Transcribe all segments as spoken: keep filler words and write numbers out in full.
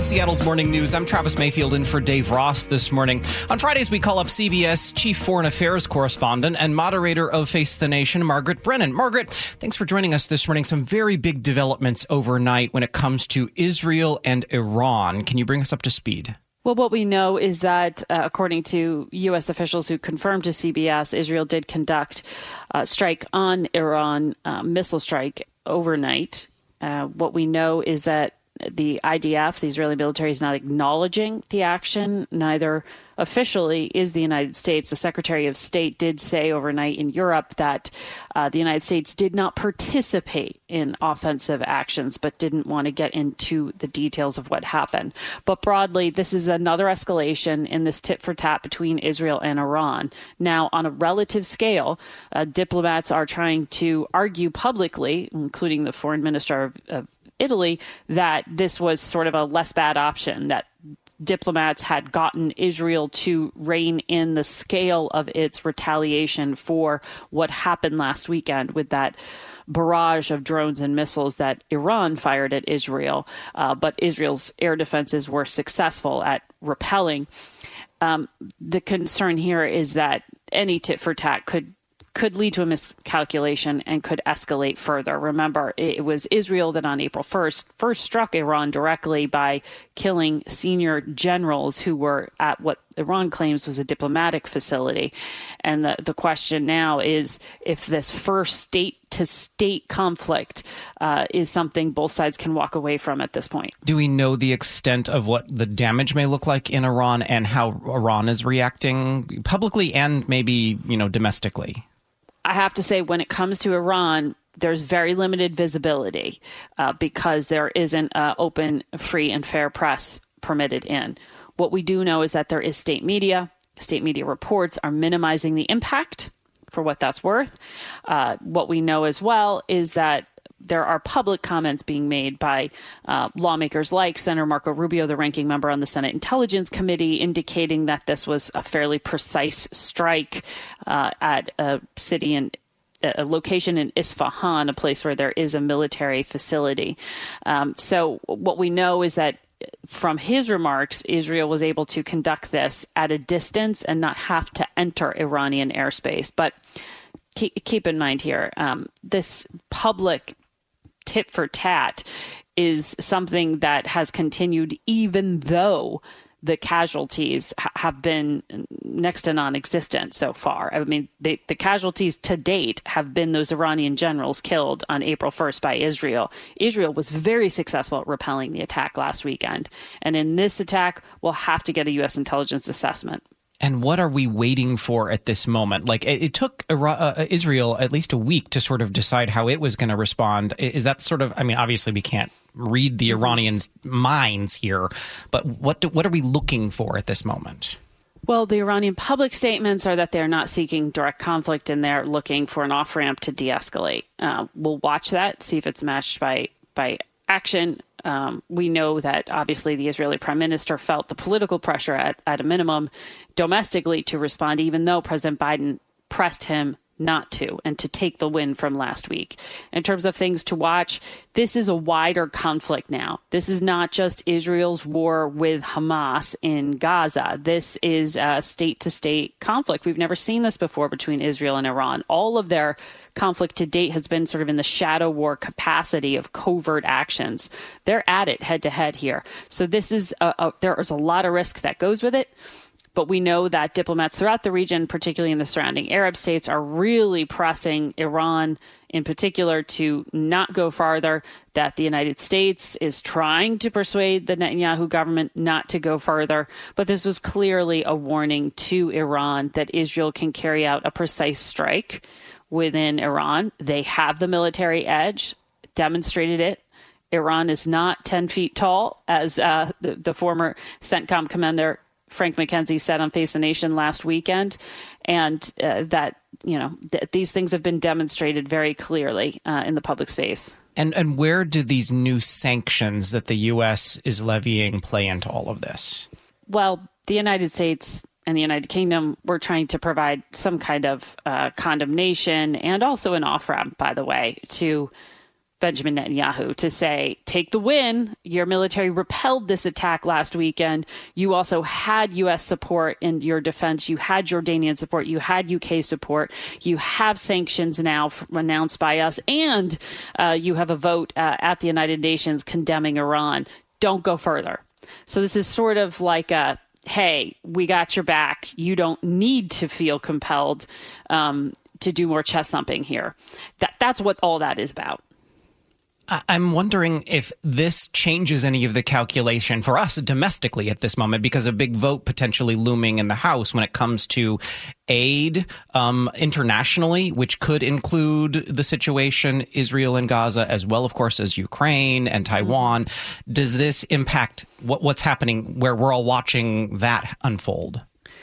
Seattle's Morning News. I'm Travis Mayfield in for Dave Ross this morning. On Fridays, we call up C B S Chief Foreign Affairs Correspondent and moderator of Face the Nation, Margaret Brennan. Margaret, thanks for joining us this morning. Some very big developments overnight when it comes to Israel and Iran. Can you bring us up to speed? Well, what we know is that, uh, according to U S officials who confirmed to C B S, Israel did conduct a strike on Iran, uh, missile strike overnight. Uh, what we know is that the I D F, the Israeli military, is not acknowledging the action. Neither officially is the United States. The Secretary of State did say overnight in Europe that uh, the United States did not participate in offensive actions, but didn't want to get into the details of what happened. But broadly, this is another escalation in this tit for tat between Israel and Iran. Now, on a relative scale, uh, diplomats are trying to argue publicly, including the foreign minister of, of Italy, that this was sort of a less bad option, that diplomats had gotten Israel to rein in the scale of its retaliation for what happened last weekend with that barrage of drones and missiles that Iran fired at Israel. Uh, but Israel's air defenses were successful at repelling. Um, the concern here is that any tit for tat could could lead to a miscalculation and could escalate further. Remember, it was Israel that on April first first struck Iran directly by killing senior generals who were at what Iran claims was a diplomatic facility. And the, the question now is if this first state-to-state conflict uh, is something both sides can walk away from at this point. Do we know the extent of what the damage may look like in Iran and how Iran is reacting publicly and maybe, you know, domestically? I have to say, when it comes to Iran, there's very limited visibility uh, because there isn't an open, free, and fair press permitted in. What we do know is that there is state media. State media reports are minimizing the impact for what that's worth. Uh, what we know as well is that there are public comments being made by uh, lawmakers like Senator Marco Rubio, the ranking member on the Senate Intelligence Committee, indicating that this was a fairly precise strike uh, at a city in a location in Isfahan, a place where there is a military facility. Um, so what we know is that from his remarks, Israel was able to conduct this at a distance and not have to enter Iranian airspace. But keep, keep in mind here, um, this public tit for tat is something that has continued even though the casualties ha- have been next to non-existent so far. I mean, the, the casualties to date have been those Iranian generals killed on April first by Israel. Israel was very successful at repelling the attack last weekend. And in this attack, we'll have to get a U S intelligence assessment. And what are we waiting for at this moment? Like, it, it took uh, Israel at least a week to sort of decide how it was going to respond. Is that sort of, I mean, obviously we can't read the Iranians' minds here, but what do, what are we looking for at this moment? Well, the Iranian public statements are that they're not seeking direct conflict and they're looking for an off-ramp to de-escalate. Uh, we'll watch that, see if it's matched by by action. Um, we know that obviously the Israeli prime minister felt the political pressure at, at a minimum domestically to respond, even though President Biden pressed him not to and to take the win from last week. In terms of things to watch, this is a wider conflict now. This is not just Israel's war with Hamas in Gaza. This is a state-to-state conflict. We've never seen this before between Israel and Iran. All of their conflict to date has been sort of in the shadow war capacity of covert actions. They're at it head-to-head here. So this is a, a, there is a lot of risk that goes with it. But we know that diplomats throughout the region, particularly in the surrounding Arab states, are really pressing Iran in particular to not go farther, that the United States is trying to persuade the Netanyahu government not to go further. But this was clearly a warning to Iran that Israel can carry out a precise strike within Iran. They have the military edge, demonstrated it. Iran is not ten feet tall, as uh, the, the former CENTCOM commander Frank McKenzie said on Face the Nation last weekend, and uh, that, you know, th- these things have been demonstrated very clearly uh, in the public space. And and where do these new sanctions that the U S is levying play into all of this? Well, the United States and the United Kingdom were trying to provide some kind of uh, condemnation and also an off-ramp, by the way, to Benjamin Netanyahu to say, take the win. Your military repelled this attack last weekend. You also had U S support in your defense. You had Jordanian support. You had U K support. You have sanctions now announced by us. And uh, you have a vote uh, at the United Nations condemning Iran. Don't go further. So this is sort of like a, hey, we got your back. You don't need to feel compelled um, to do more chest thumping here. That, that's what all that is about. I'm wondering if this changes any of the calculation for us domestically at this moment, because a big vote potentially looming in the House when it comes to aid um, internationally, which could include the situation Israel and Gaza, as well, of course, as Ukraine and Taiwan. Mm-hmm. Does this impact what, what's happening where we're all watching that unfold?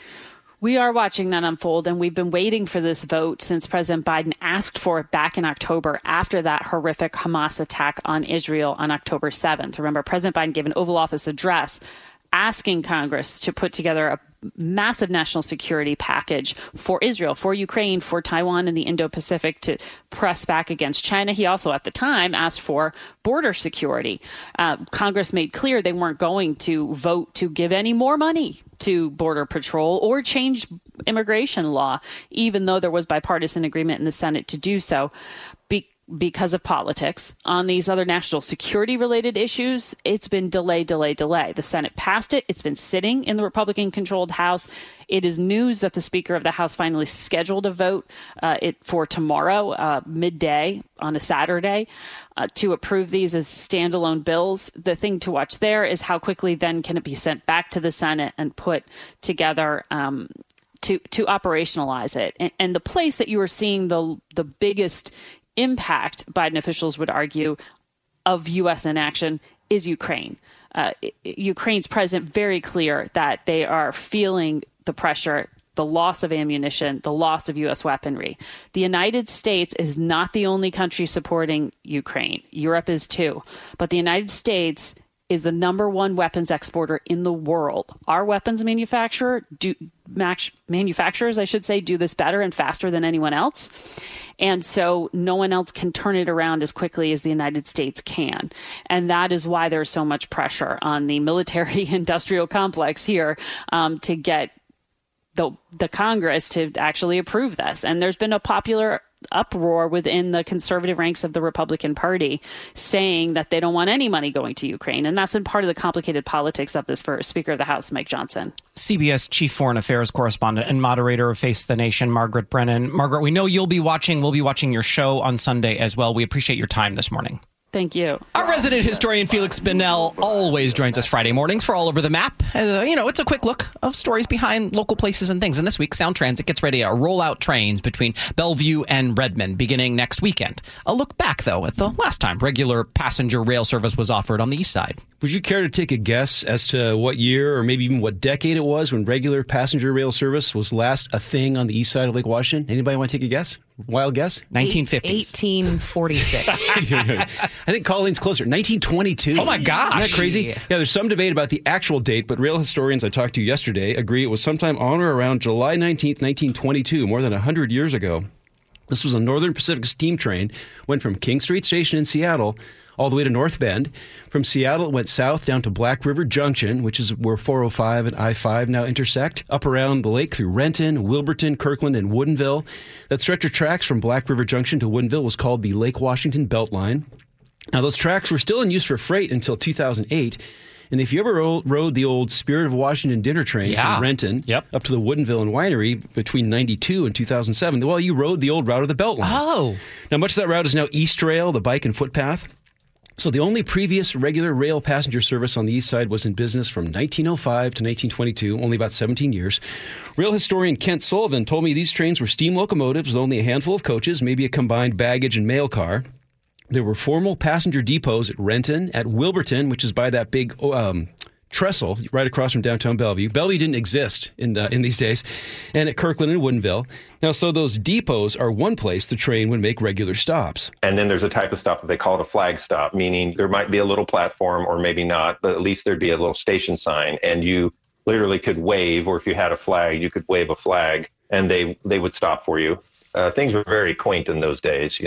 We are watching that unfold, and we've been waiting for this vote since President Biden asked for it back in October after that horrific Hamas attack on Israel on October seventh. Remember, President Biden gave an Oval Office address asking Congress to put together a massive national security package for Israel, for Ukraine, for Taiwan and the Indo-Pacific to press back against China. He also, at the time, asked for border security. Uh, Congress made clear they weren't going to vote to give any more money to Border Patrol or change immigration law, even though there was bipartisan agreement in the Senate to do so. Be- because of politics. On these other national security related issues, it's been delay, delay, delay. The Senate passed it. It's been sitting in the Republican controlled House. It is news that the Speaker of the House finally scheduled a vote uh, it for tomorrow, uh, midday on a Saturday, uh, to approve these as standalone bills. The thing to watch there is how quickly then can it be sent back to the Senate and put together um, to to operationalize it. And, and the place that you are seeing the the biggest impact, Biden officials would argue, of U S inaction is Ukraine. Uh, Ukraine's president very clear that they are feeling the pressure, the loss of ammunition, the loss of U S weaponry. The United States is not the only country supporting Ukraine. Europe is too. But the United States is the number one weapons exporter in the world. Our weapons manufacturer do, manufacturers, I should say, do this better and faster than anyone else. And so no one else can turn it around as quickly as the United States can. And that is why there's so much pressure on the military industrial complex here um, to get the, the Congress to actually approve this. And there's been a popular uproar within the conservative ranks of the Republican Party saying that they don't want any money going to Ukraine. And that's been part of the complicated politics of this for Speaker of the House, Mike Johnson. C B S Chief Foreign Affairs Correspondent and moderator of Face the Nation, Margaret Brennan. Margaret, we know you'll be watching. We'll be watching your show on Sunday as well. We appreciate your time this morning. Thank you. Our resident historian, Felix Binnell, always joins us Friday mornings for All Over the Map. Uh, you know, it's a quick look of stories behind local places and things. And this week, Sound Transit gets ready to roll out trains between Bellevue and Redmond beginning next weekend. A look back, though, at the last time regular passenger rail service was offered on the east side. Would you care to take a guess as to what year or maybe even what decade it was when regular passenger rail service was last a thing on the east side of Lake Washington? Anybody want to take a guess? Wild guess? nineteen fifties. eighteen forty-six. I think Colleen's closer. nineteen twenty-two. Oh, my gosh. Isn't that crazy? Yeah, there's some debate about the actual date, but rail historians I talked to yesterday agree it was sometime on or around July nineteenth, nineteen twenty-two, more than one hundred years ago. This was a Northern Pacific steam train, went from King Street Station in Seattle all the way to North Bend. From Seattle, it went south down to Black River Junction, which is where four oh five and I five now intersect, up around the lake through Renton, Wilburton, Kirkland, and Woodinville. That stretch of tracks from Black River Junction to Woodinville was called the Lake Washington Beltline. Now, those tracks were still in use for freight until two thousand eight. And if you ever rode, rode the old Spirit of Washington dinner train yeah. from Renton yep. up to the Woodinville and Winery between ninety-two and two thousand seven, well, you rode the old route of the Beltline. Oh. Now, much of that route is now East Rail, the bike and footpath. So the only previous regular rail passenger service on the east side was in business from nineteen oh five to nineteen twenty-two, only about seventeen years. Rail historian Kent Sullivan told me these trains were steam locomotives with only a handful of coaches, maybe a combined baggage and mail car. There were formal passenger depots at Renton, at Wilburton, which is by that big um, trestle right across from downtown Bellevue. Bellevue didn't exist in uh, in these days. And at Kirkland and Woodinville. Now, so those depots are one place the train would make regular stops. And then there's a type of stop that they call it a flag stop, meaning there might be a little platform or maybe not, but at least there'd be a little station sign. And you literally could wave, or if you had a flag, you could wave a flag and they, they would stop for you. Uh, things were very quaint in those days, you know.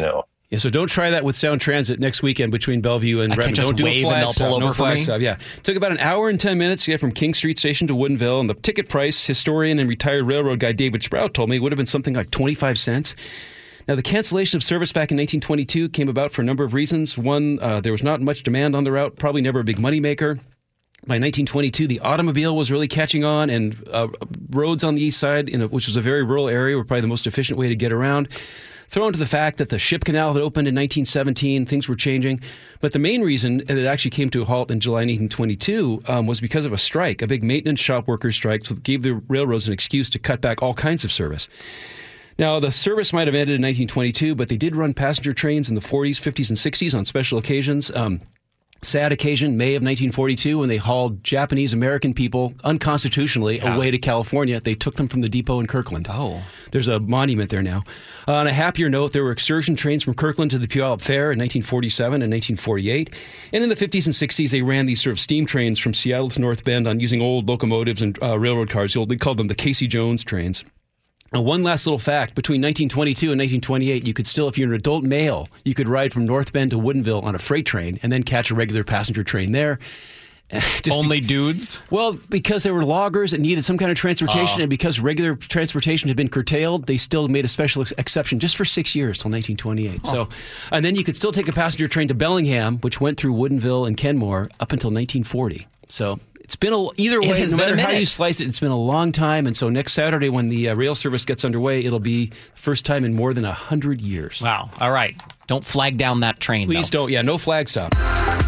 Yeah, so don't try that with Sound Transit next weekend between Bellevue and I Redmond. can't just don't do wave a and flag they'll stop. pull No over for flag me? stop. Yeah, took about an hour and ten minutes to get from King Street Station to Woodinville, and the ticket price, historian and retired railroad guy David Sprout told me, would have been something like twenty-five cents. Now, the cancellation of service back in nineteen twenty-two came about for a number of reasons. One, uh, there was not much demand on the route, probably never a big moneymaker. By nineteen twenty-two, the automobile was really catching on, and uh, roads on the east side, in a, which was a very rural area, were probably the most efficient way to get around. Thrown to the fact that the ship canal had opened in nineteen seventeen, things were changing. But the main reason that it actually came to a halt in July nineteen twenty-two um, was because of a strike, a big maintenance shop workers strike, so it gave the railroads an excuse to cut back all kinds of service. Now, the service might have ended in nineteen twenty-two, but they did run passenger trains in the forties, fifties, and sixties on special occasions. Um, sad occasion, May of nineteen forty-two, when they hauled Japanese-American people unconstitutionally yeah. away to California. They took them from the depot in Kirkland. Oh. There's a monument there now. Uh, on a happier note, there were excursion trains from Kirkland to the Puyallup Fair in nineteen forty-seven and nineteen forty-eight. And in the fifties and sixties, they ran these sort of steam trains from Seattle to North Bend on using old locomotives and uh, railroad cars. They called them the Casey Jones trains. Now, one last little fact. Between nineteen twenty-two and nineteen twenty-eight, you could still, if you're an adult male, you could ride from North Bend to Woodinville on a freight train and then catch a regular passenger train there. Just Only be- dudes? Well, because they were loggers and needed some kind of transportation, uh. and because regular transportation had been curtailed, they still made a special ex- exception just for six years till nineteen twenty-eight. Oh. So, and then you could still take a passenger train to Bellingham, which went through Woodinville and Kenmore up until nineteen forty. So it's been a, either way, no matter how you slice it, it's been a long time. And so next Saturday, when the uh, rail service gets underway, it'll be the first time in more than one hundred years. Wow. All right. Don't flag down that train, Please though. don't. Yeah, no flag stop.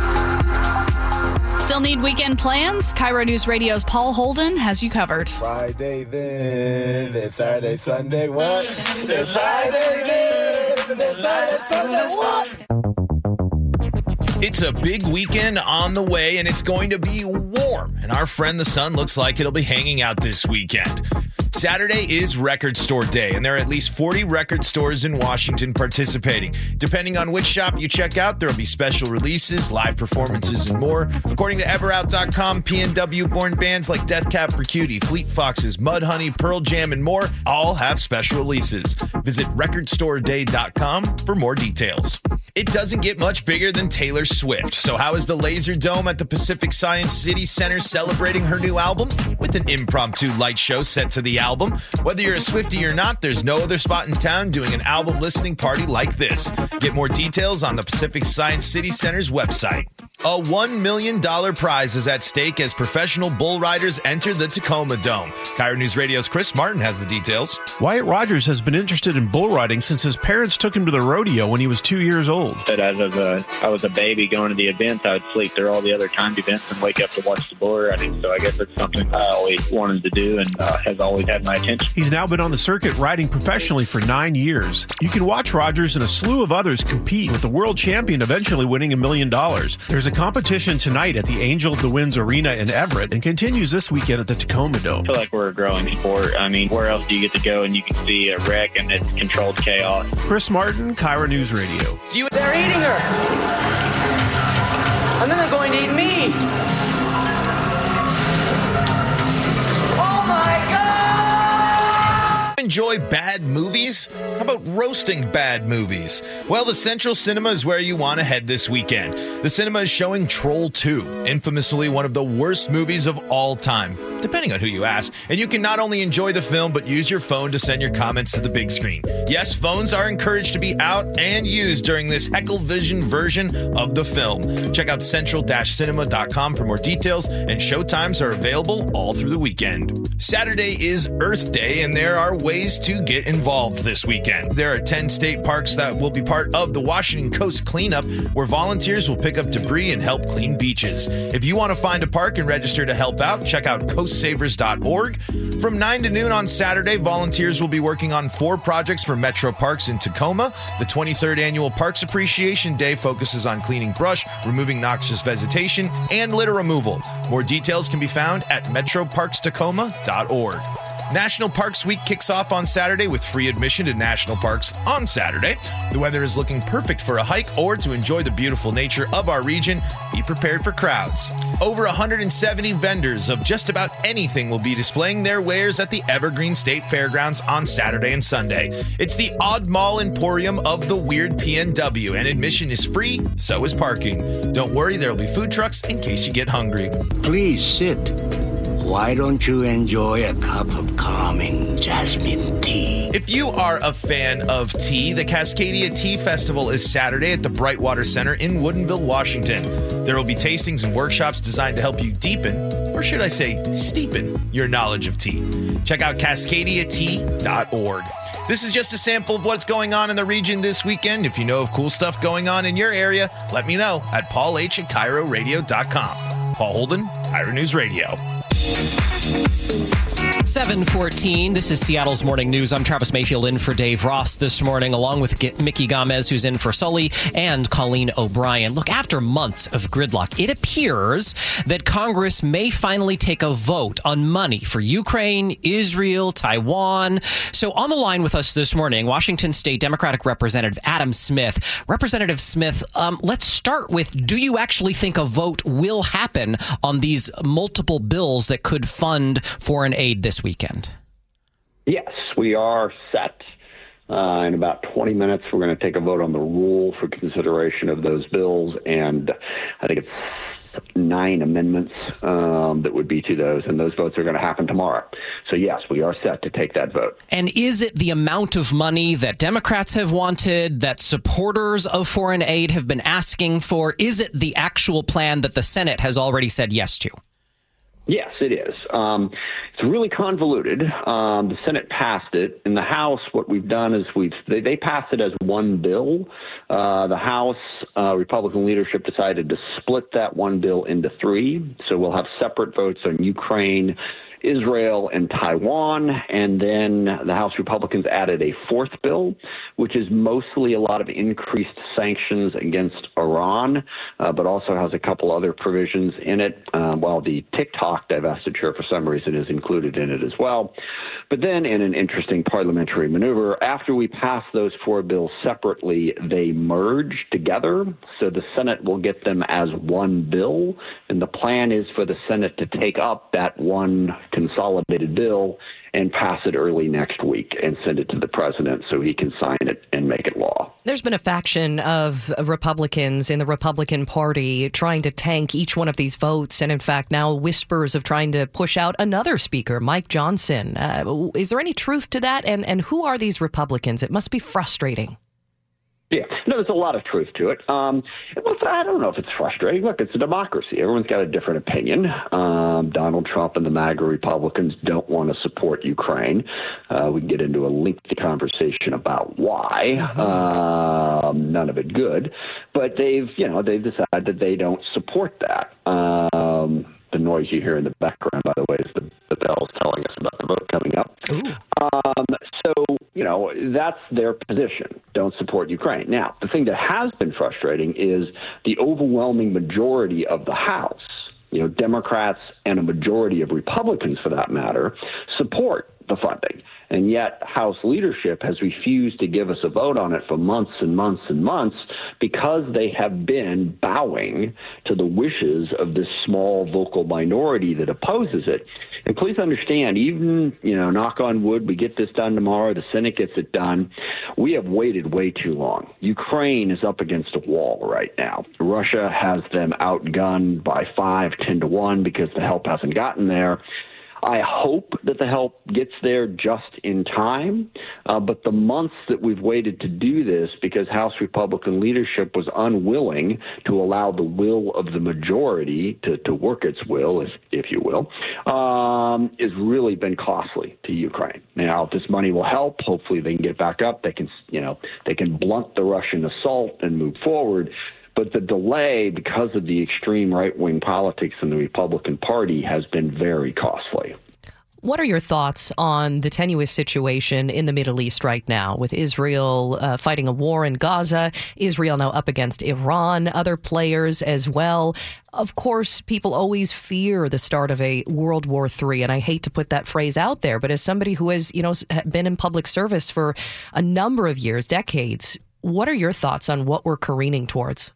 Still need weekend plans? Cairo News Radio's Paul Holden has you covered. Friday then, then Saturday, Sunday, what? Then Friday then, then Saturday, Sunday, what? It's a big weekend on the way, and it's going to be warm. And our friend the sun looks like it'll be hanging out this weekend. Saturday is Record Store Day, and there are at least forty record stores in Washington participating. Depending on which shop you check out, there will be special releases, live performances, and more. According to Ever Out dot com, P N W-born bands like Death Cab for Cutie, Fleet Foxes, Mudhoney, Pearl Jam, and more all have special releases. Visit record store day dot com for more details. It doesn't get much bigger than Taylor Swift. So how is the Laser Dome at the Pacific Science City Center celebrating her new album? With an impromptu light show set to the album. Whether you're a Swiftie or not, there's no other spot in town doing an album listening party like this. Get more details on the Pacific Science City Center's website. A one million dollars prize is at stake as professional bull riders enter the Tacoma Dome. Cairo News Radio's Chris Martin has the details. Wyatt Rogers has been interested in bull riding since his parents took him to the rodeo when he was two years old. But as of, uh, I was a baby going to the events, I would sleep through all the other timed events and wake up to watch the bull riding. So I guess it's something I always wanted to do and uh, has always had my attention. He's now been on the circuit riding professionally for nine years. You can watch Rogers and a slew of others compete, with the world champion eventually winning a million dollars. There's a competition tonight at the Angel of the Winds Arena in Everett and continues this weekend at the Tacoma Dome. I feel like we're a growing sport. I mean, where else do you get to go and you can see a wreck and it's controlled chaos? Chris Martin, Cairo News Radio. Do you- they're eating her! And then they're going to eat me! Oh my God! Enjoy bad movies? How about roasting bad movies? Well, the Central Cinema is where you want to head this weekend. The cinema is showing Troll two, infamously one of the worst movies of all time, depending on who you ask. And you can not only enjoy the film, but use your phone to send your comments to the big screen. Yes, phones are encouraged to be out and used during this Heckle Vision version of the film. Check out central cinema dot com for more details, and showtimes are available all through the weekend. Saturday is Earth Day, and there are ways to get involved this weekend. There are ten state parks that will be part of the Washington Coast Cleanup, where volunteers will pick up debris and help clean beaches. If you want to find a park and register to help out, check out coast savers dot org. From nine to noon on Saturday, volunteers will be working on four projects for Metro Parks in Tacoma. The twenty-third Annual Parks Appreciation Day focuses on cleaning brush, removing noxious vegetation, and litter removal. More details can be found at metro parks tacoma dot org. National Parks Week kicks off on Saturday with free admission to national parks on Saturday. The weather is looking perfect for a hike or to enjoy the beautiful nature of our region. Be prepared for crowds. Over one hundred seventy vendors of just about anything will be displaying their wares at the Evergreen State Fairgrounds on Saturday and Sunday. It's the Odd Mall Emporium of the Weird P N W, and admission is free, so is parking. Don't worry, there will be food trucks in case you get hungry. Please sit. Why don't you enjoy a cup of calming jasmine tea? If you are a fan of tea, the Cascadia Tea Festival is Saturday at the Brightwater Center in Woodinville, Washington. There will be tastings and workshops designed to help you deepen, or should I say steepen, your knowledge of tea. Check out cascadia tea dot org. This is just a sample of what's going on in the region this weekend. If you know of cool stuff going on in your area, let me know at paul h at cairo radio dot com. Paul Holden, Cairo News Radio. seven fourteen, this is Seattle's Morning News. I'm Travis Mayfield in for Dave Ross this morning, along with G- Mickey Gomez, who's in for Sully, and Colleen O'Brien. Look, after months of gridlock, it appears that Congress may finally take a vote on money for Ukraine, Israel, Taiwan. So on the line with us this morning, Washington State Democratic Representative Adam Smith. Representative Smith, um, let's start with, do you actually think a vote will happen on these multiple bills that could fund foreign aid this weekend? Yes, we are set. Uh, in about twenty minutes, we're going to take a vote on the rule for consideration of those bills, and I think it's nine amendments um, that would be to those, and those votes are going to happen tomorrow. So, yes, we are set to take that vote. And is it the amount of money that Democrats have wanted, that supporters of foreign aid have been asking for? Is it the actual plan that the Senate has already said yes to? Yes, it is. Um, it's really convoluted. Um, the Senate passed it. In the House, what we've done is we've they, they passed it as one bill. Uh, the House uh, Republican leadership decided to split that one bill into three. So we'll have separate votes on Ukraine, Israel, and Taiwan. And then the House Republicans added a fourth bill, which is mostly a lot of increased sanctions against Iran, uh, but also has a couple other provisions in it, uh, while the TikTok divestiture, for some reason, is included in it as well. But then, in an interesting parliamentary maneuver, after we pass those four bills separately, they merge together. So the Senate will get them as one bill. And the plan is for the Senate to take up that one consolidated bill and pass it early next week and send it to the president so he can sign it and make it law. There's been a faction of Republicans in the Republican Party trying to tank each one of these votes, and in fact now whispers of trying to push out another speaker, Mike Johnson. Uh, is there any truth to that? And, and who are these Republicans? It must be frustrating. Yeah, no, there's a lot of truth to it. Um, well, I don't know if it's frustrating. Look, it's a democracy. Everyone's got a different opinion. Um, Donald Trump and the MAGA Republicans don't want to support Ukraine. Uh, we can get into a lengthy conversation about why. Mm-hmm. Um, none of it good. But they've, you know, they've decided that they don't support that. Um, the noise you hear in the background, by the way, is the, the bells telling us about the vote coming up. Um, so, you know, that's their position. Don't support Ukraine. Now, the thing that has been frustrating is the overwhelming majority of the House, you know, Democrats and a majority of Republicans, for that matter, support the funding. And yet House leadership has refused to give us a vote on it for months and months and months because they have been bowing to the wishes of this small vocal minority that opposes it. And please understand, even, you know, knock on wood, we get this done tomorrow, the Senate gets it done. We have waited way too long. Ukraine is up against a wall right now. Russia has them outgunned by five, ten to one because the help hasn't gotten there. I hope that the help gets there just in time, uh, but the months that we've waited to do this because House Republican leadership was unwilling to allow the will of the majority to, to work its will, if, if you will, um, has really been costly to Ukraine. Now, if this money will help, hopefully they can get back up. They can, you know, they can blunt the Russian assault and move forward. But the delay, because of the extreme right-wing politics in the Republican Party, has been very costly. What are your thoughts on the tenuous situation in the Middle East right now, with Israel uh, fighting a war in Gaza, Israel now up against Iran, other players as well? Of course, people always fear the start of a World War Three, and I hate to put that phrase out there, but as somebody who has, you know, been in public service for a number of years, decades, what are your thoughts on what we're careening towards?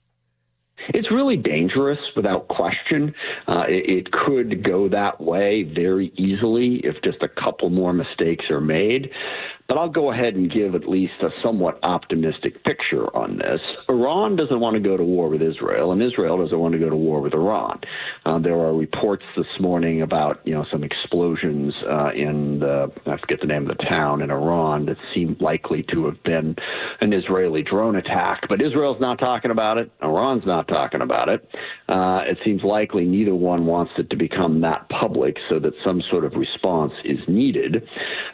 It's really dangerous, without question. Uh, it, it could go that way very easily if just a couple more mistakes are made. But I'll go ahead and give at least a somewhat optimistic picture on this. Iran doesn't want to go to war with Israel, and Israel doesn't want to go to war with Iran. Uh, there are reports this morning about, you know, some explosions uh, in the, I forget the name of the town in Iran that seem likely to have been an Israeli drone attack. But Israel's not talking about it. Iran's not talking about it. Uh, it seems likely neither one wants it to become that public so that some sort of response is needed.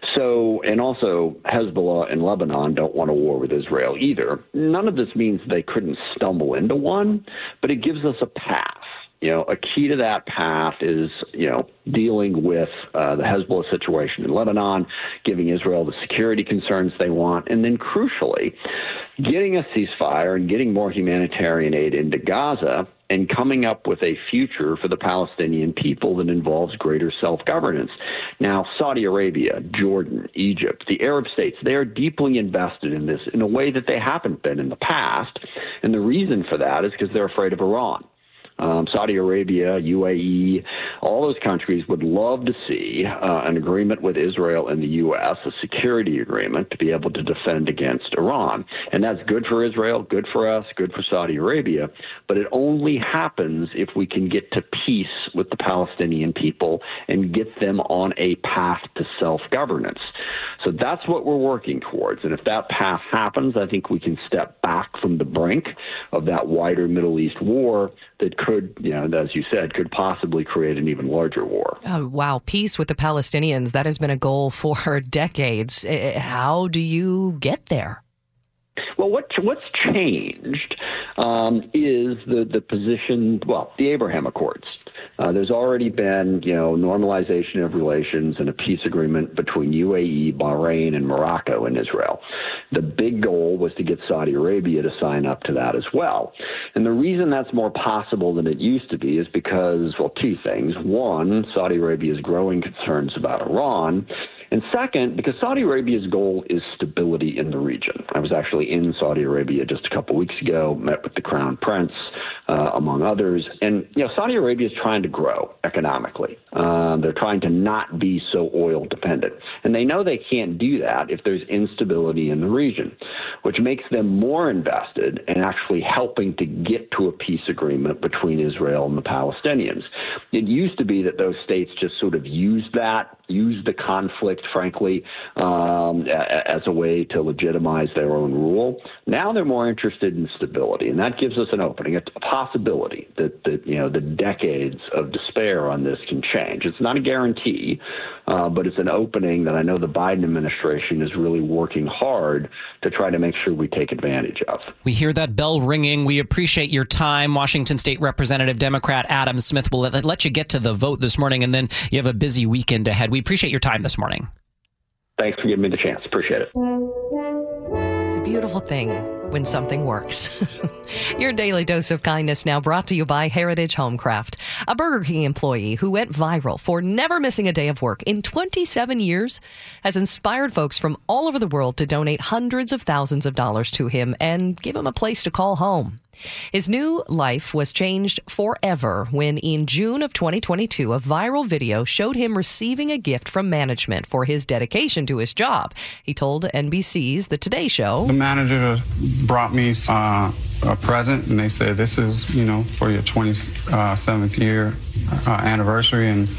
So, and also, Hezbollah and Lebanon don't want a war with Israel either. None of this means they couldn't stumble into one, but it gives us a path. You know, a key to that path is, you know, dealing with uh, the Hezbollah situation in Lebanon, giving Israel the security concerns they want, and then crucially, getting a ceasefire and getting more humanitarian aid into Gaza and coming up with a future for the Palestinian people that involves greater self-governance. Now, Saudi Arabia, Jordan, Egypt, the Arab states, they are deeply invested in this in a way that they haven't been in the past. And the reason for that is because they're afraid of Iran. Um, Saudi Arabia, U A E, all those countries would love to see uh, an agreement with Israel and the U S, a security agreement to be able to defend against Iran. And that's good for Israel, good for us, good for Saudi Arabia. But it only happens if we can get to peace with the Palestinian people and get them on a path to self-governance. So that's what we're working towards. And if that path happens, I think we can step back from the brink of that wider Middle East war that could, you know, as you said, could possibly create an even larger war. Oh, wow. Peace with the Palestinians. That has been a goal for decades. How do you get there? Well, what what's changed um, is the, the position, well, the Abraham Accords. Uh, there's already been, you know, normalization of relations and a peace agreement between U A E, Bahrain, and Morocco and Israel. The big goal was to get Saudi Arabia to sign up to that as well. And the reason that's more possible than it used to be is because, well, two things. One, Saudi Arabia's growing concerns about Iran. And second, because Saudi Arabia's goal is stability in the region. I was actually in Saudi Arabia just a couple weeks ago, met with the Crown Prince, uh, among others. And, you know, Saudi Arabia is trying to grow economically. Uh, they're trying to not be so oil dependent. And they know they can't do that if there's instability in the region, which makes them more invested in actually helping to get to a peace agreement between Israel and the Palestinians. It used to be that those states just sort of used that, used the conflict, frankly, um, as a way to legitimize their own rule. Now they're more interested in stability, and that gives us an opening, a possibility that, that you know, the decades of despair on this can change. It's not a guarantee, uh, but it's an opening that I know the Biden administration is really working hard to try to make sure we take advantage of. We hear that bell ringing. We appreciate your time. Washington State Representative Democrat Adam Smith will let you get to the vote this morning, and then you have a busy weekend ahead. We appreciate your time this morning. Thanks for giving me the chance. Appreciate it. It's a beautiful thing when something works. Your daily dose of kindness now brought to you by Heritage Homecraft, a Burger King employee who went viral for never missing a day of work in twenty-seven years, has inspired folks from all over the world to donate hundreds of thousands of dollars to him and give him a place to call home. His new life was changed forever when in June of twenty twenty-two, a viral video showed him receiving a gift from management for his dedication to his job. He told N B C's The Today Show, "The manager brought me uh, a present, and they said, this is, you know, for your twenty-seventh year uh, anniversary, and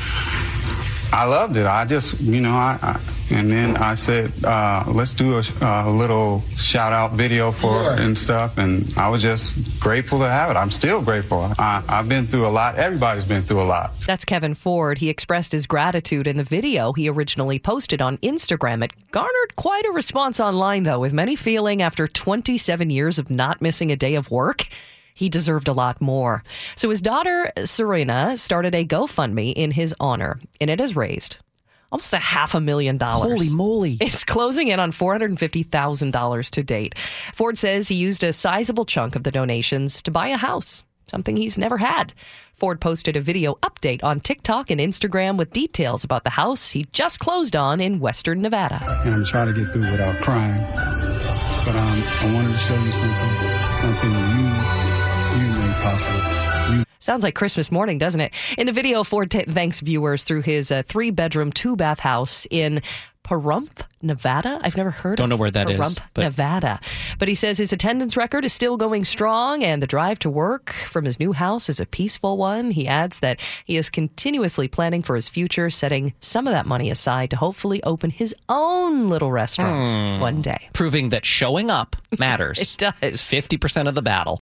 I loved it. I just, you know, I, I and then I said, uh, let's do a, a little shout out video for sure. it and stuff. And I was just grateful to have it. I'm still grateful. I, I've been through a lot. Everybody's been through a lot." That's Kevin Ford. He expressed his gratitude in the video he originally posted on Instagram. It garnered quite a response online, though, with many feeling after twenty-seven years of not missing a day of work, he deserved a lot more. So his daughter, Serena, started a GoFundMe in his honor, and it has raised almost a half a million dollars. Holy moly. It's closing in on four hundred fifty thousand dollars to date. Ford says he used a sizable chunk of the donations to buy a house, something he's never had. Ford posted a video update on TikTok and Instagram with details about the house he just closed on in Western Nevada. And I'm trying to get through without crying. But um, I wanted to show you something, something you, you made possible. You Sounds like Christmas morning, doesn't it? In the video, Ford t- thanks viewers through his uh, three-bedroom, two-bath house in Pahrump, Nevada. I've never heard Don't of know where that Pahrump, is, but- Nevada. But he says his attendance record is still going strong, and the drive to work from his new house is a peaceful one. He adds that he is continuously planning for his future, setting some of that money aside to hopefully open his own little restaurant Hmm. one day. Proving that showing up matters. It does. fifty percent of the battle.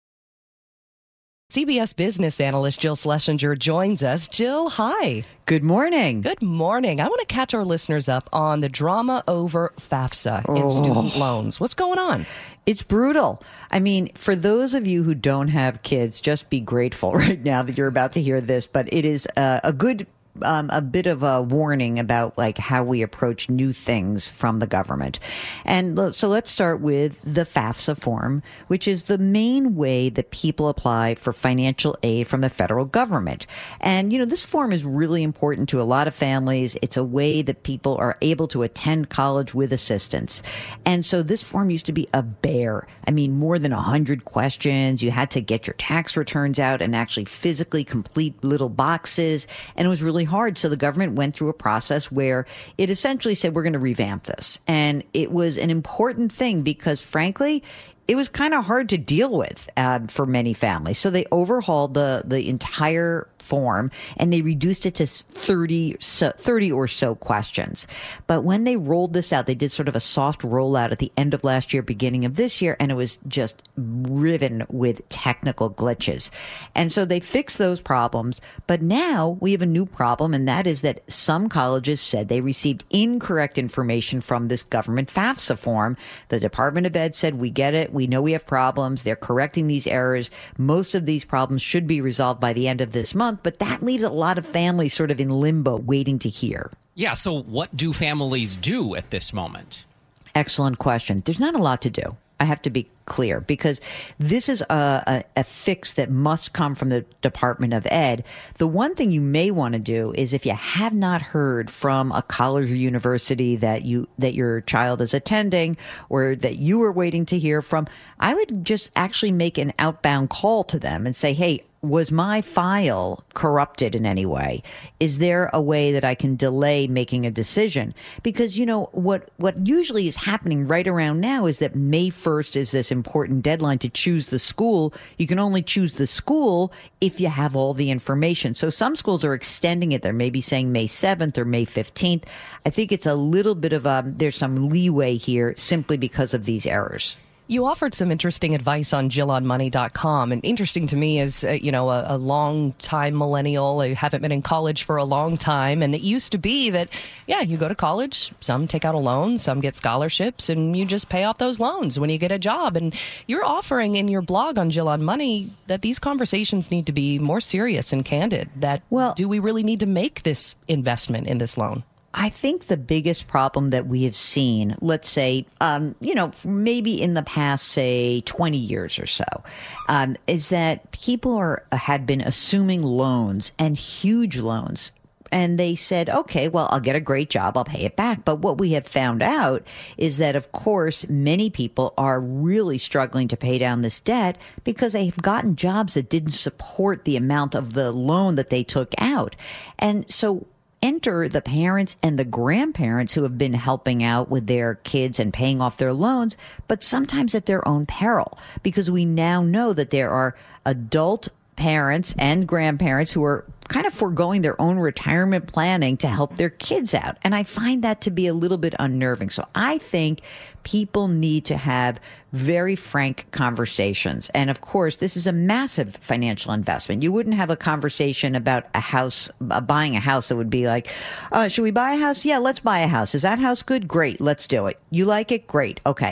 C B S business analyst Jill Schlesinger joins us. Jill, hi. Good morning. Good morning. I want to catch our listeners up on the drama over FAFSA in Oh. student loans. What's going on? It's brutal. I mean, for those of you who don't have kids, just be grateful right now that you're about to hear this. But it is uh, a good Um, a bit of a warning about like how we approach new things from the government. And lo- so let's start with the FAFSA form, which is the main way that people apply for financial aid from the federal government. And, you know, this form is really important to a lot of families. It's a way that people are able to attend college with assistance. And so this form used to be a bear. I mean, more than a hundred questions. You had to get your tax returns out and actually physically complete little boxes. And it was really hard. So the government went through a process where it essentially said, we're going to revamp this. And it was an important thing because, frankly, it was kind of hard to deal with uh, for many families. So they overhauled the, the entire form and they reduced it to thirty, so, thirty or so questions. But when they rolled this out, they did sort of a soft rollout at the end of last year, beginning of this year, and it was just riven with technical glitches. And so they fixed those problems. But now we have a new problem, and that is that some colleges said they received incorrect information from this government FAFSA form. The Department of Ed said, we get it. We know we have problems. They're correcting these errors. Most of these problems should be resolved by the end of this month. But that leaves a lot of families sort of in limbo waiting to hear. Yeah, so what do families do at this moment? Excellent question. There's not a lot to do. I have to be clear because this is a, a, a fix that must come from the Department of Ed. The one thing you may want to do is if you have not heard from a college or university that you that your child is attending or that you are waiting to hear from, I would just actually make an outbound call to them and say, hey, was my file corrupted in any way? Is there a way that I can delay making a decision? Because, you know, what, what usually is happening right around now is that May first is this important deadline to choose the school. You can only choose the school if you have all the information. So some schools are extending it. They're maybe saying May seventh or May fifteenth. I think it's a little bit of a, there's some leeway here simply because of these errors. You offered some interesting advice on Jill on Money dot com. And interesting to me as, uh, you know, a, a long-time millennial. I haven't been in college for a long time. And it used to be that, yeah, you go to college, some take out a loan, some get scholarships, and you just pay off those loans when you get a job. And you're offering in your blog on Jill on Money that these conversations need to be more serious and candid. That, well, do we really need to make this investment in this loan? I think the biggest problem that we have seen, let's say, um, you know, maybe in the past, say, twenty years or so, um, is that people are had been assuming loans and huge loans. And they said, okay, well, I'll get a great job. I'll pay it back. But what we have found out is that, of course, many people are really struggling to pay down this debt because they've gotten jobs that didn't support the amount of the loan that they took out. And so enter the parents and the grandparents who have been helping out with their kids and paying off their loans, but sometimes at their own peril, because we now know that there are adult parents and grandparents who are kind of foregoing their own retirement planning to help their kids out. And I find that to be a little bit unnerving. So I think people need to have very frank conversations. And of course, this is a massive financial investment. You wouldn't have a conversation about a house, uh, buying a house that would be like, uh, should we buy a house? Yeah, let's buy a house. Is that house good? Great. Let's do it. You like it? Great. Okay.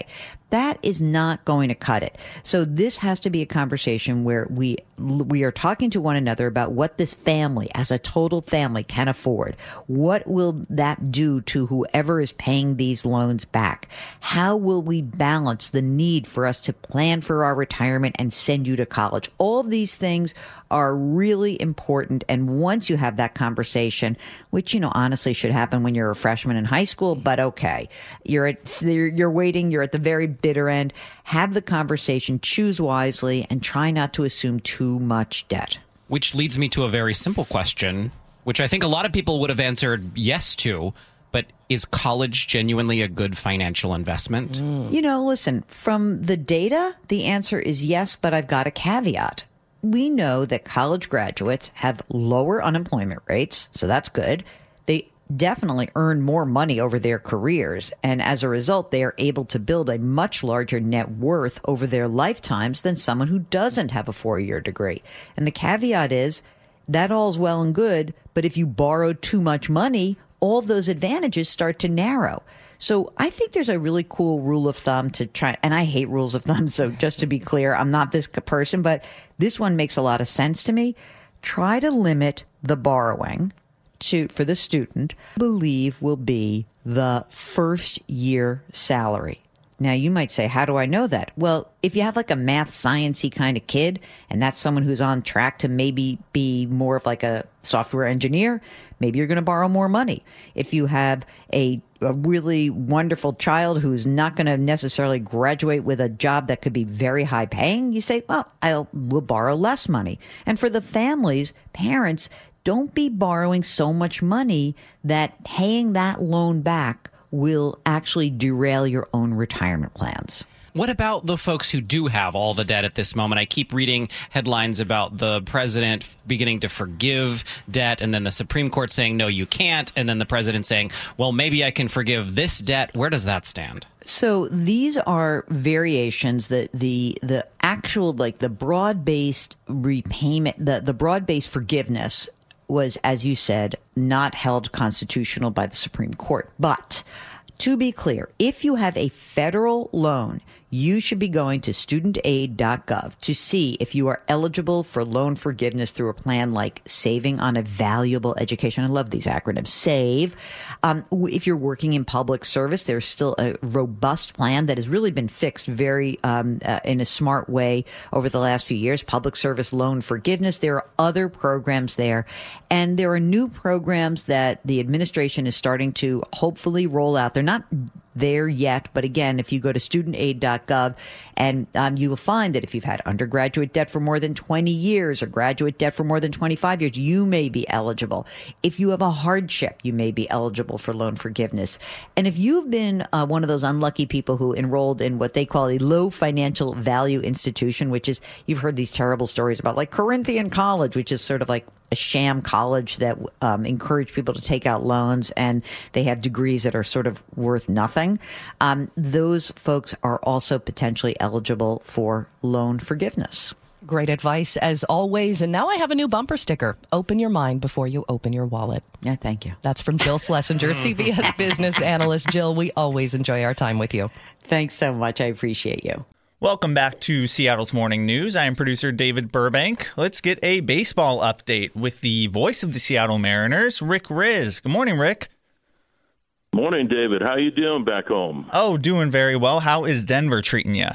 That is not going to cut it. So this has to be a conversation where we we are talking to one another about what this family, as a total family, can afford. What will that do to whoever is paying these loans back? How will we balance the need for us to plan for our retirement and send you to college? All of these things are really important. And once you have that conversation, which, you know, honestly should happen when you're a freshman in high school, but okay, you're at, you're, you're waiting, you're at the very bitter end. Have the conversation, choose wisely, and try not to assume too much debt. Which leads me to a very simple question, which I think a lot of people would have answered yes to. But is college genuinely a good financial investment? Mm. You know, listen, from the data, the answer is yes, but I've got a caveat. We know that college graduates have lower unemployment rates, so that's good. They definitely earn more money over their careers, and as a result, they are able to build a much larger net worth over their lifetimes than someone who doesn't have a four-year degree. And the caveat is, that all's well and good, but if you borrow too much money, all of those advantages start to narrow. So I think there's a really cool rule of thumb to try, and I hate rules of thumb, so just to be clear, I'm not this person, but this one makes a lot of sense to me. Try to limit the borrowing to, for the student, believe will be the first year salary. Now, you might say, how do I know that? Well, if you have like a math science-y kind of kid, and that's someone who's on track to maybe be more of like a software engineer, maybe you're going to borrow more money. If you have a, a really wonderful child who's not going to necessarily graduate with a job that could be very high paying, you say, well, I'll will borrow less money. And for the families, parents, don't be borrowing so much money that paying that loan back will actually derail your own retirement plans. What about the folks who do have all the debt at this moment? I keep reading headlines about the president beginning to forgive debt, and then the Supreme Court saying, no, you can't, and then the president saying, well, maybe I can forgive this debt. Where does that stand? So these are variations that the the actual, like the broad-based repayment, the, the broad-based forgiveness was, as you said, not held constitutional by the Supreme Court. But to be clear, if you have a federal loan, you should be going to student aid dot gov to see if you are eligible for loan forgiveness through a plan like Saving on a Valuable Education. I love these acronyms. SAVE. Um, if you're working in public service, there's still a robust plan that has really been fixed very um, uh, in a smart way over the last few years. Public service loan forgiveness. There are other programs there. And there are new programs that the administration is starting to hopefully roll out. They're not there yet. But again, if you go to student aid dot gov, and um, you will find that if you've had undergraduate debt for more than twenty years or graduate debt for more than twenty-five years, you may be eligible. If you have a hardship, you may be eligible for loan forgiveness. And if you've been uh, one of those unlucky people who enrolled in what they call a low financial value institution, which is, you've heard these terrible stories about like Corinthian College, which is sort of like a sham college that um, encourage people to take out loans, and they have degrees that are sort of worth nothing. Um, those folks are also potentially eligible for loan forgiveness. Great advice as always. And now I have a new bumper sticker. Open your mind before you open your wallet. Yeah, thank you. That's from Jill Schlesinger, C B S business analyst. Jill, we always enjoy our time with you. Thanks so much. I appreciate you. Welcome back to Seattle's Morning News. I am producer David Burbank. Let's get a baseball update with the voice of the Seattle Mariners, Rick Rizzs. Good morning, Rick. Morning, David. How you doing back home? Oh, doing very well. How is Denver treating you?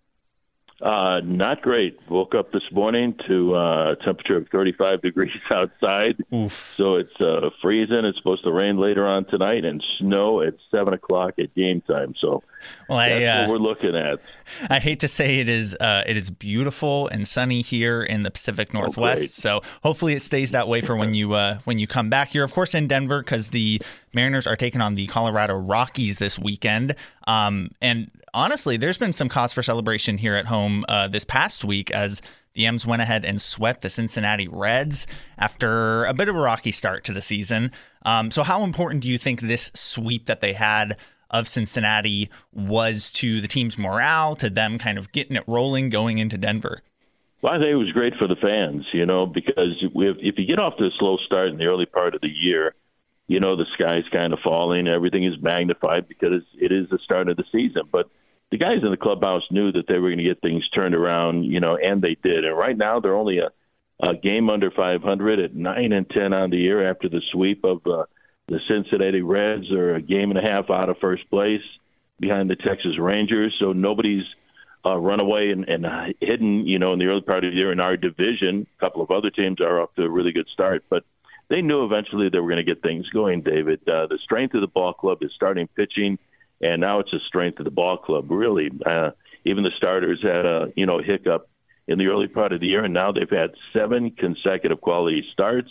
Uh, not great. Woke up this morning to uh, a temperature of thirty-five degrees outside. Oof. So it's uh, freezing. It's supposed to rain later on tonight and snow at seven o'clock at game time. So well, I, that's uh, what we're looking at. I hate to say it is uh, it is beautiful and sunny here in the Pacific Northwest. Oh, so hopefully it stays that way for when you uh, when you come back. You're, of course, in Denver because the Mariners are taking on the Colorado Rockies this weekend. Um, and honestly, there's been some cause for celebration here at home uh, this past week as the M's went ahead and swept the Cincinnati Reds after a bit of a rocky start to the season. Um, so how important do you think this sweep that they had of Cincinnati was to the team's morale, to them kind of getting it rolling going into Denver? Well, I think it was great for the fans, you know, because if, if you get off to a slow start in the early part of the year, you know, the sky's kind of falling. Everything is magnified because it is the start of the season. But the guys in the clubhouse knew that they were going to get things turned around, you know, and they did. And right now they're only a, a game under five hundred at nine and ten on the year after the sweep of uh, the Cincinnati Reds. They're a game and a half out of first place behind the Texas Rangers. So nobody's uh, run away and, and hidden, you know, in the early part of the year in our division. A couple of other teams are off to a really good start, but they knew eventually they were going to get things going, David. Uh, the strength of the ball club is starting pitching, and now it's the strength of the ball club, really. Uh, even the starters had a, you know, hiccup in the early part of the year, and now they've had seven consecutive quality starts.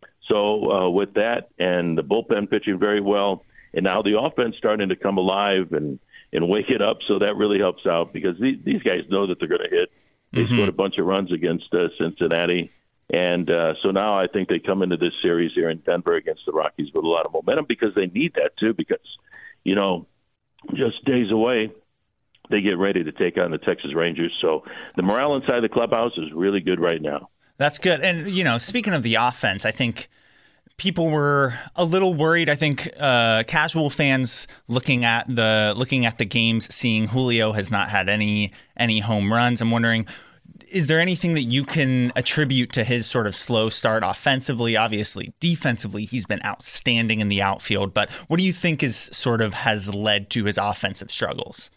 So uh, with that and the bullpen pitching very well, and now the offense starting to come alive and, and wake it up, so that really helps out because these, these guys know that they're going to hit. They mm-hmm. scored a bunch of runs against uh, Cincinnati. And uh, so now I think they come into this series here in Denver against the Rockies with a lot of momentum because they need that too because, you know, just days away, they get ready to take on the Texas Rangers. So the morale inside the clubhouse is really good right now. That's good. And, you know, speaking of the offense, I think people were a little worried. I think uh, casual fans looking at the looking at the games, seeing Julio has not had any any home runs. I'm wondering, is there anything that you can attribute to his sort of slow start offensively? Obviously, defensively, he's been outstanding in the outfield. But what do you think is sort of has led to his offensive struggles?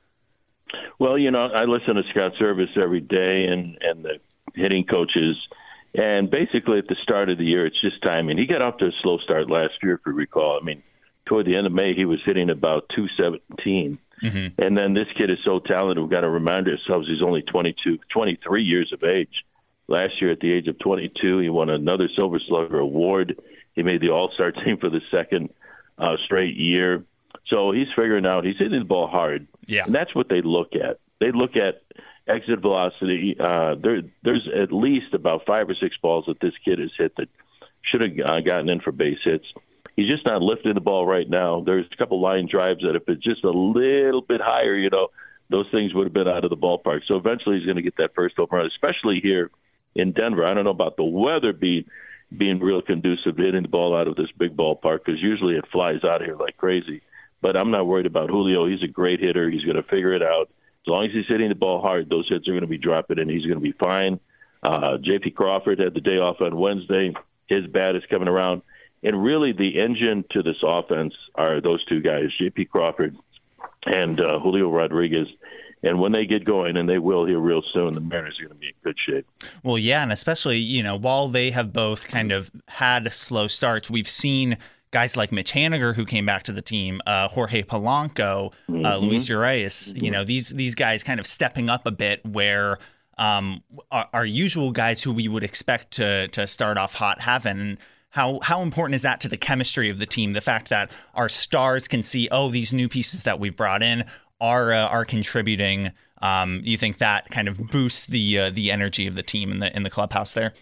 Well, you know, I listen to Scott Service every day and, and the hitting coaches. And basically at the start of the year, it's just timing. He got off to a slow start last year, if you recall. I mean, toward the end of May, he was hitting about two seventeen. Mm-hmm. And then this kid is so talented, we've got to remind ourselves he's only twenty-two, twenty-three years of age. Last year, at the age of twenty-two, he won another Silver Slugger award. He made the All-Star team for the second uh, straight year. So he's figuring out he's hitting the ball hard. Yeah. And that's what they look at. They look at exit velocity. Uh, there, there's at least about five or six balls that this kid has hit that should have uh, gotten in for base hits. He's just not lifting the ball right now. There's a couple line drives that if it's just a little bit higher, you know, those things would have been out of the ballpark. So eventually he's going to get that first home run, especially here in Denver. I don't know about the weather being being real conducive to hitting the ball out of this big ballpark because usually it flies out of here like crazy. But I'm not worried about Julio. He's a great hitter. He's going to figure it out. As long as he's hitting the ball hard, those hits are going to be dropping, and he's going to be fine. Uh, J P Crawford had the day off on Wednesday. His bat is coming around. And really the engine to this offense are those two guys, J P Crawford and uh, Julio Rodriguez. And when they get going, and they will here real soon, the Mariners are going to be in good shape. Well, yeah, and especially, you know, while they have both kind of had slow starts, we've seen guys like Mitch Haniger, who came back to the team, uh, Jorge Polanco, mm-hmm. uh, Luis Urias, mm-hmm. you know, these these guys kind of stepping up a bit where um, our, our usual guys who we would expect to to start off hot haven't. And how how important is that to the chemistry of the team? The fact that our stars can see, oh, these new pieces that we've brought in are uh, are contributing. Um, you think that kind of boosts the uh, the energy of the team in the in the clubhouse there?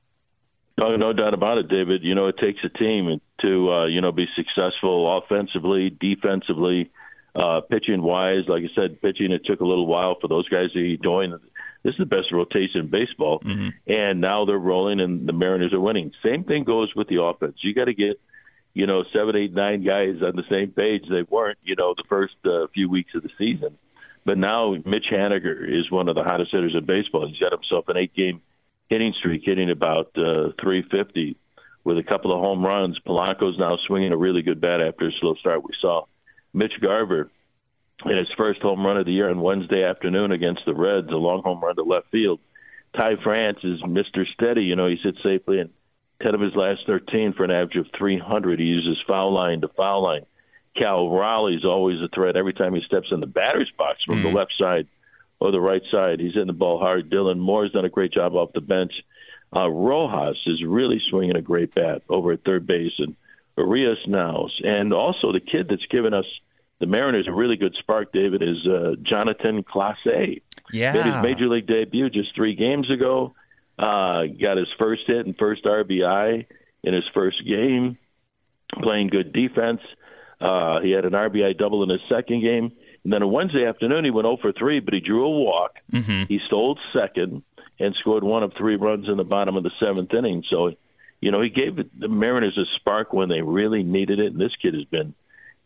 No, no doubt about it, David. You know, it takes a team to, uh, you know, be successful offensively, defensively, uh, pitching-wise. Like I said, pitching, it took a little while for those guys to join. This is the best rotation in baseball. Mm-hmm. And now they're rolling, and the Mariners are winning. Same thing goes with the offense. You got to get, you know, seven, eight, nine guys on the same page. They weren't, you know, the first uh, few weeks of the season. But now Mitch Haniger is one of the hottest hitters in baseball. He's got himself an eight-game hitting streak, hitting about uh, three fifty with a couple of home runs. Polanco's now swinging a really good bat after a slow start. We saw Mitch Garver in his first home run of the year on Wednesday afternoon against the Reds, a long home run to left field. Ty France is Mister Steady. You know, he sits safely in ten of his last thirteen for an average of three hundred. He uses foul line to foul line. Cal Raleigh's always a threat every time he steps in the batter's box from mm-hmm. the left side or the right side. He's hitting the ball hard. Dylan Moore's done a great job off the bench. Uh, Rojas is really swinging a great bat over at third base, and Urias now. And also the kid that's given us, the Mariners, a really good spark, David, is uh, Jonathan Clase. Yeah. Made his major league debut just three games ago. Uh, got his first hit and first R B I in his first game, playing good defense. Uh, he had an R B I double in his second game. And then on Wednesday afternoon, he went oh for three, but he drew a walk. Mm-hmm. He stole second and scored one of three runs in the bottom of the seventh inning. So, you know, he gave the Mariners a spark when they really needed it. And this kid has been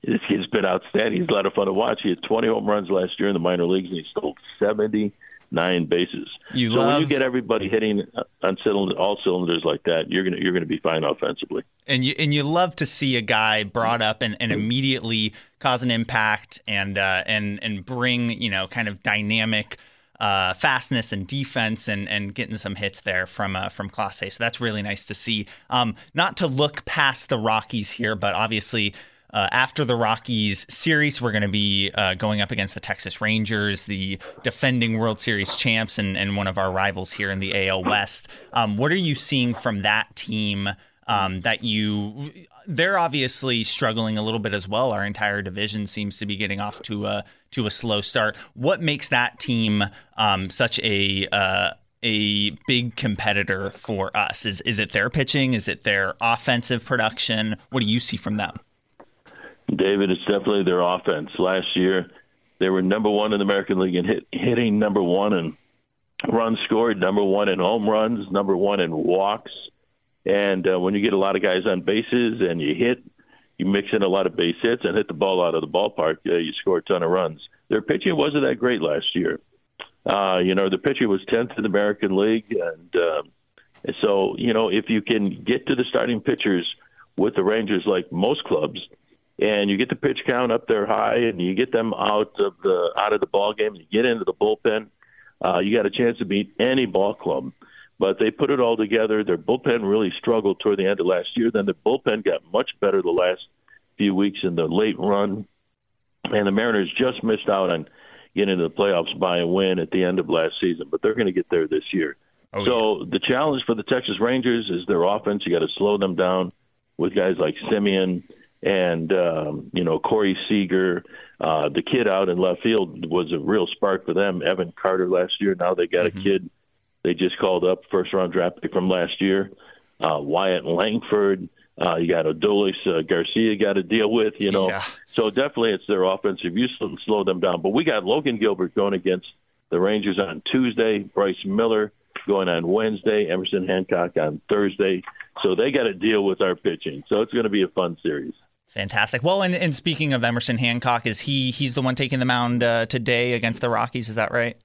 this kid's been outstanding. He's a lot of fun to watch. He had twenty home runs last year in the minor leagues, and he stole seventy-nine bases. You so love... when you get everybody hitting on cylinder, all cylinders like that, you're gonna you're gonna be fine offensively. And you and you love to see a guy brought up and, and immediately cause an impact and uh, and and bring, you know, kind of dynamic uh, fastness and defense and, and getting some hits there from uh, from Clase. So that's really nice to see. Um, not to look past the Rockies here, but obviously. Uh, after the Rockies series, we're going to be uh, going up against the Texas Rangers, the defending World Series champs, and, and one of our rivals here in the A L West. Um, what are you seeing from that team um, that you – they're obviously struggling a little bit as well. Our entire division seems to be getting off to a, to a slow start. What makes that team um, such a uh, a big competitor for us? Is, is it their pitching? Is it their offensive production? What do you see from them? David, it's definitely their offense. Last year, they were number one in the American League in hit, hitting, number one in runs scored, number one in home runs, number one in walks. And uh, when you get a lot of guys on bases and you hit, you mix in a lot of base hits and hit the ball out of the ballpark, uh, you score a ton of runs. Their pitching wasn't that great last year. Uh, you know, the pitcher was tenth in the American League. And uh, so, you know, if you can get to the starting pitchers with the Rangers like most clubs, and you get the pitch count up there high, and you get them out of the out of the ball game, and you get into the bullpen, uh, you got a chance to beat any ball club. But they put it all together. Their bullpen really struggled toward the end of last year. Then the bullpen got much better the last few weeks in the late run, and the Mariners just missed out on getting into the playoffs by a win at the end of last season. But they're going to get there this year. Oh, so yeah. The challenge for the Texas Rangers is their offense. You got to slow them down with guys like Simeon and, um, you know, Corey Seager. Uh, the kid out in left field was a real spark for them. Evan Carter last year. Now they got mm-hmm. a kid they just called up, first-round draft pick from last year. Uh, Wyatt Langford. Uh, you got Adolis uh, Garcia got to deal with, you know. Yeah. So definitely it's their offensive. You slow them down. But we got Logan Gilbert going against the Rangers on Tuesday, Bryce Miller going on Wednesday, Emerson Hancock on Thursday. So they got to deal with our pitching. So it's going to be a fun series. Fantastic. Well, and, and speaking of Emerson Hancock, is he he's the one taking the mound uh, today against the Rockies? Is that right?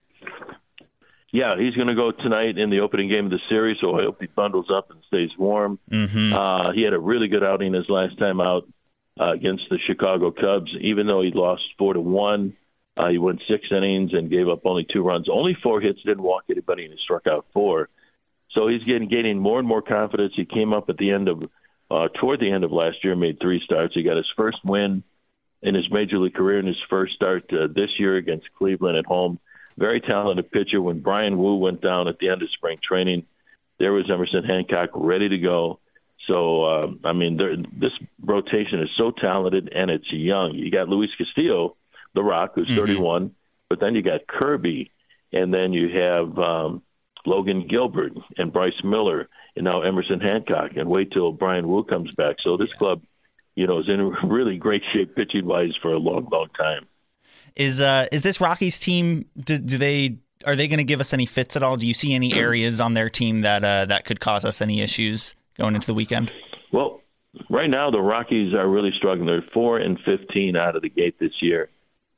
Yeah, he's going to go tonight in the opening game of the series, so I hope he bundles up and stays warm. Mm-hmm. Uh, he had a really good outing his last time out uh, against the Chicago Cubs. Even though he lost four to one, uh, he went six innings and gave up only two runs. Only four hits, didn't walk anybody, and he struck out four. So he's getting gaining more and more confidence. He came up at the end of Uh, toward the end of last year, made three starts. He got his first win in his major league career in his first start uh, this year against Cleveland at home. Very talented pitcher. When Brian Wu went down at the end of spring training, there was Emerson Hancock ready to go. So, uh, I mean, this rotation is so talented, and it's young. You got Luis Castillo, the Rock, who's mm-hmm. thirty-one, but then you got Kirby, and then you have um, Logan Gilbert and Bryce Miller, and now Emerson Hancock, and wait till Brian Wu comes back. So this club, you know, is in really great shape pitching-wise for a long, long time. Is uh is this Rockies team? Do, do they are they going to give us any fits at all? Do you see any areas on their team that uh, that could cause us any issues going into the weekend? Well, right now the Rockies are really struggling. They're four and fifteen out of the gate this year.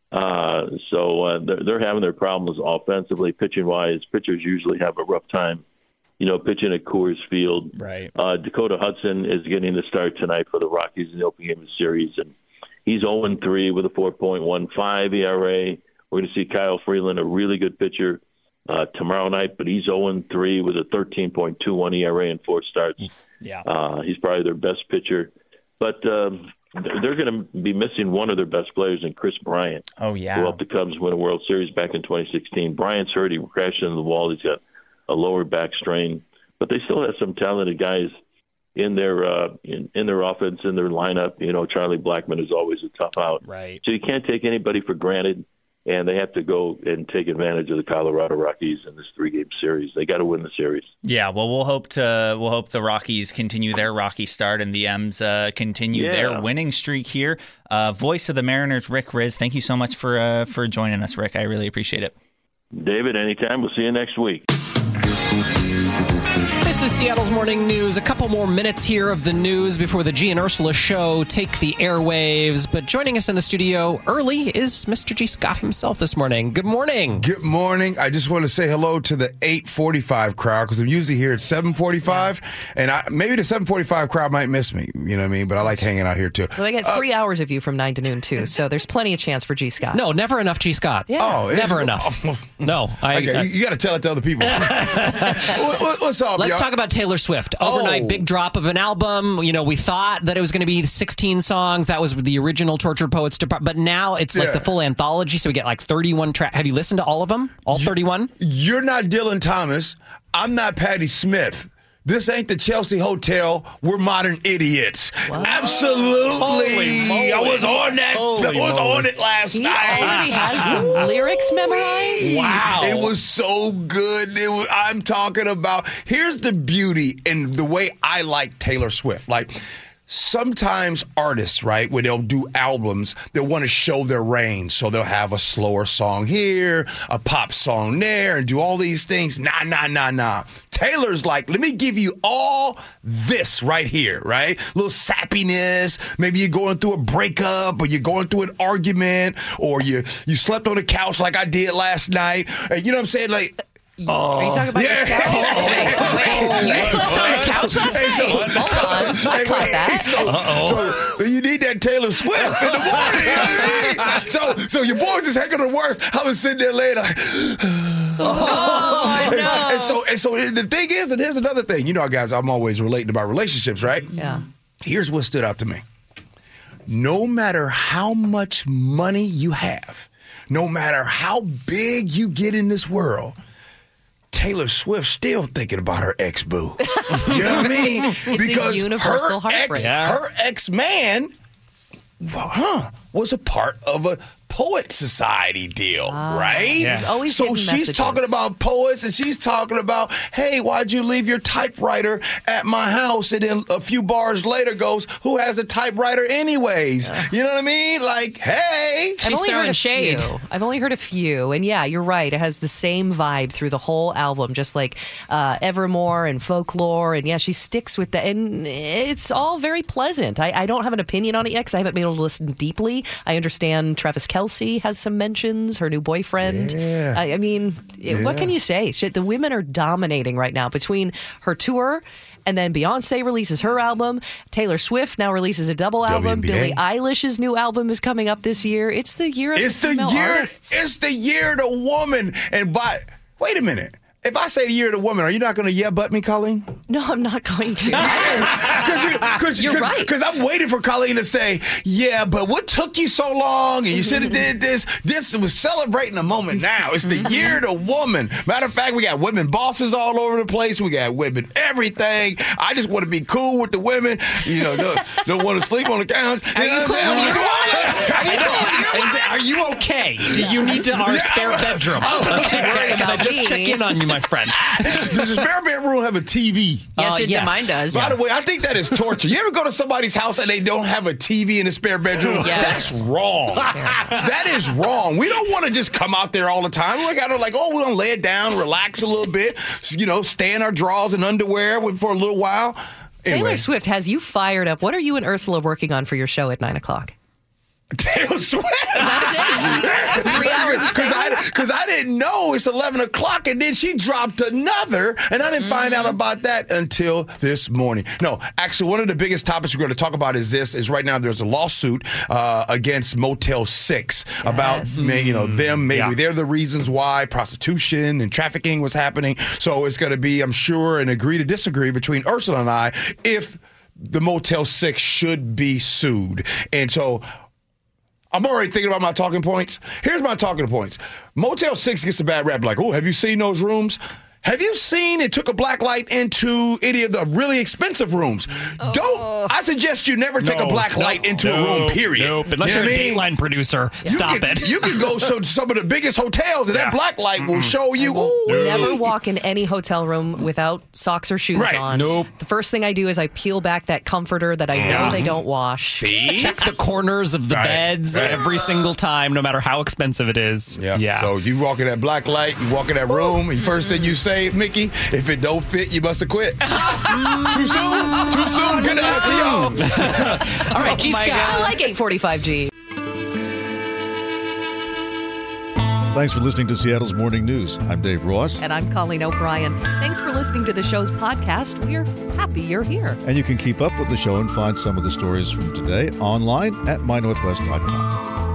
Uh, so uh, they're, they're having their problems offensively, pitching-wise. Pitchers usually have a rough time, you know, pitching at Coors Field. Right. Uh, Dakota Hudson is getting the start tonight for the Rockies in the opening game of the series, and he's oh and three with a four point one five E R A. We're going to see Kyle Freeland, a really good pitcher, uh, tomorrow night, but he's oh and three with a thirteen point two one E R A in four starts. Yeah. Uh, he's probably their best pitcher. But um, they're going to be missing one of their best players in Chris Bryant. Oh, yeah. Who helped the Cubs win a World Series back in twenty sixteen. Bryant's hurt. He crashed into the wall. He's got a lower back strain. But they still have some talented guys in their uh, in, in their offense, in their lineup. You know, Charlie Blackmon is always a tough out. Right. So you can't take anybody for granted, and they have to go and take advantage of the Colorado Rockies in this three-game series. They got to win the series. Yeah, well, we'll hope to we'll hope the Rockies continue their rocky start and the M's uh, continue yeah. their winning streak here. Uh, voice of the Mariners, Rick Rizzs. Thank you so much for uh, for joining us, Rick. I really appreciate it. David, anytime. We'll see you next week. This is Seattle's Morning News. A couple more minutes here of the news before the G and Ursula show take the airwaves. But joining us in the studio early is Mister G. Scott himself this morning. Good morning. Good morning. I just want to say hello to the eight forty-five crowd because I'm usually here at seven forty-five. And I, maybe the seven forty-five crowd might miss me. You know what I mean? But I like hanging out here, too. Well, they get three uh, hours of you from nine to noon, too. So there's plenty of chance for G. Scott. No, never enough G. Scott. Yeah. Oh, never enough. No. I, okay, I, you, you got to tell it to other people. what, what's up, Let's y'all? talk about Taylor Swift. Overnight, oh. big drop of an album. You know, we thought that it was going to be sixteen songs. That was the original Tortured Poets. Depart- but now it's like Yeah. the full anthology. So we get like thirty-one tracks. Have you listened to all of them? All thirty-one? You're not Dylan Thomas. I'm not Patti Smith. This ain't the Chelsea Hotel. We're modern idiots. Wow. Absolutely. Holy I was on that. Holy I was moly. on it last He night. already has some lyrics memorized. Wow. It was so good. It was, I'm talking about, here's the beauty in the way I like Taylor Swift. Like, sometimes artists, right, when they'll do albums, they'll want to show their range. So they'll have a slower song here, a pop song there, and do all these things. Nah, nah, nah, nah. Taylor's like, let me give you all this right here, right? A little sappiness. Maybe you're going through a breakup, or you're going through an argument, or you you slept on the couch like I did last night. And you know what I'm saying? Like, Are you talking about yeah. yourself? Wait, wait. You slept on the couch last Hey, so- night? Hold on. I caught that. So, so, so you need that Taylor Swift in the morning. You know what I mean? So, so your boy's just hanging the worst. I was sitting there later. Like, Oh, and, no. and so, and so the thing is, and here's another thing. You know, guys, I'm always relating about relationships, right? Yeah. Here's what stood out to me. No matter how much money you have, no matter how big you get in this world, Taylor Swift still thinking about her ex-boo. You know what I mean? It's because a universal her heartbreak. ex, Yeah. her ex-man, well, huh, was a part of a poet society deal, right? Yeah. There's always So hidden she's messages. talking about poets, and she's talking about, hey, why'd you leave your typewriter at my house? And then a few bars later goes, who has a typewriter anyways? You know what I mean? Like, hey. I've only heard a few. I've only heard a few, and yeah, you're right. It has the same vibe through the whole album, just like uh, Evermore and Folklore, and yeah, she sticks with that, and it's all very pleasant. I, I don't have an opinion on it yet because I haven't been able to listen deeply. I understand Travis Kelce has some mentions, her new boyfriend. Yeah. I, I mean, it, what Yeah. can you say? Shit, the women are dominating right now between her tour. And then Beyonce releases her album. Taylor Swift now releases a double album. W N B A. Billie Eilish's new album is coming up this year. It's the year of It's the the female year. artists. It's the year of the woman. And by wait a minute. If I say the year of the woman, are you not going to yeah butt me, Colleen? No, I'm not going to. Because you, cause, You're cause, right. Because I'm waiting for Colleen to say, yeah, but what took you so long? And you should have did this. This was celebrating the moment now. It's the year of the woman. Matter of fact, we got women bosses all over the place. We got women everything. I just want to be cool with the women. You know, don't, don't want to sleep on the couch. Are you cool when you're Is it- Are you okay? Do you need to our Yeah. spare bedroom? Okay, worry can I about just me. check in on you, my friend? Does the spare bedroom have a T V? Yes, Uh, it, yes. mine does. By the way, I think that is torture. You ever go to somebody's house and they don't have a T V in the spare bedroom? Yes. That's wrong. That is wrong. We don't want to just come out there all the time. We're kind of like, oh, we're going to lay it down, relax a little bit, you know, stay in our drawers and underwear for a little while. Anyway, Taylor Swift has you fired up. What are you and Ursula working on for your show at nine o'clock? Taylor Swift. That's it. That's three hours of Because Taylor. I, because I didn't know it's eleven o'clock, and then she dropped another, and I didn't mm-hmm. find out about that until this morning. No, actually, one of the biggest topics we're going to talk about is this, is right now there's a lawsuit uh, against Motel six yes. about, you know, them, maybe yeah. they're the reasons why prostitution and trafficking was happening. So it's going to be, I'm sure, an agree to disagree between Ursula and I if the Motel six should be sued. And so I'm already thinking about my talking points. Here's my talking points. Motel six gets a bad rap. Like, oh, have you seen those rooms? Have you seen it took a black light into any of the really expensive rooms? Oh. Don't. I suggest you never take no, a black no, light into no, a room, period. Nope. Unless you know you're a Dateline producer. You Stop can, it. You can go to some of the biggest hotels, and yeah. that black light will show you. Ooh, never walk in any hotel room without socks or shoes right. on. Nope. The first thing I do is I peel back that comforter that I know yeah. they don't wash. See? Check the corners of the right. beds right. every single time, no matter how expensive it is. Yeah. yeah. So you walk in that black light, you walk in that room, and first thing you say, say, Mickey, if it don't fit, you must have quit. Too soon? Too soon? Good to see y'all. All right, G. Oh Scott. I like eight forty-five G. Thanks for listening to Seattle's Morning News. I'm Dave Ross. And I'm Colleen O'Brien. Thanks for listening to the show's podcast. We're happy you're here. And you can keep up with the show and find some of the stories from today online at my northwest dot com.